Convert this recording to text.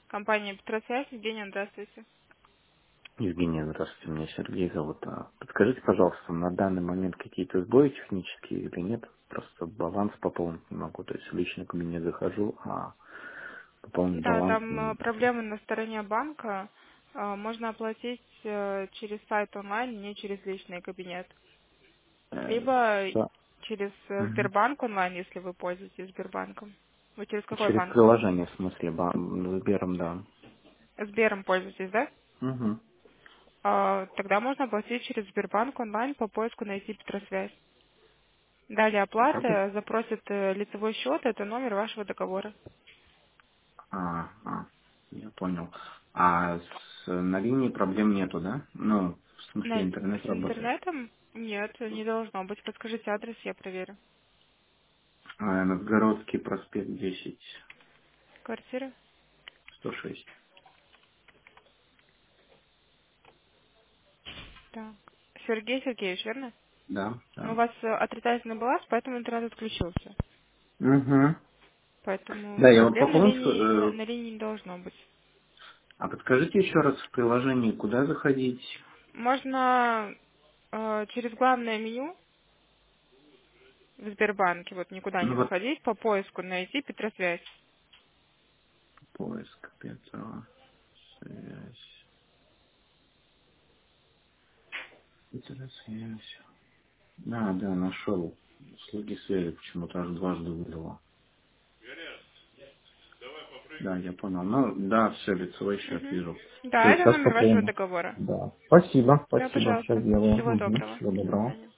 Компания Петросвязь. Евгения, здравствуйте. Евгения, здравствуйте, меня Сергей зовут. Подскажите, пожалуйста, на данный момент какие-то сбои технические или нет? Просто баланс пополнить не могу. То есть в личный кабинет захожу, а пополнить Да, баланс там не могу. проблемы на стороне банка. Можно оплатить через сайт онлайн, не через личный кабинет. Э, Либо да. через Мгм. Сбербанк онлайн, если вы пользуетесь Сбербанком. Вы через какой Через банк? приложение, в смысле, Сбером, да. Сбером пользуетесь, да? Угу. Тогда можно оплатить через Сбербанк онлайн по поиску «Найти Петросвязь». Далее Как это? оплата запросит лицевой счет, это номер вашего договора. Я понял. На линии проблем нету, да? Ну, в смысле, интернет С работает. интернетом? Нет, не должно быть. Подскажите адрес, я проверю. Новгородский проспект 10, Квартира? 106. Так. Сергей Сергеевич, верно? Да, Ну, у да. вас отрицательный баланс, поэтому интернет отключился. Угу. Поэтому Да, я вот проблем на пополнил. линии, на линии не должно быть. А подскажите еще раз в приложении, куда заходить? Можно через главное меню в Сбербанке, вот никуда не Ну вот заходить, по поиску найти Петросвязь. поиск, Петра, связь, Петра, связь. Да, нашел. Услуги связи почему-то аж дважды выдало. Да, я понял. Ну, да, все, лицевой счет Мгм. вижу. Да, Все, это сейчас номер вашего пополню. договора. Да. Спасибо, Да, спасибо, сейчас пожалуйста. делаю. Всего Угу. доброго. Всего До доброго. свидания.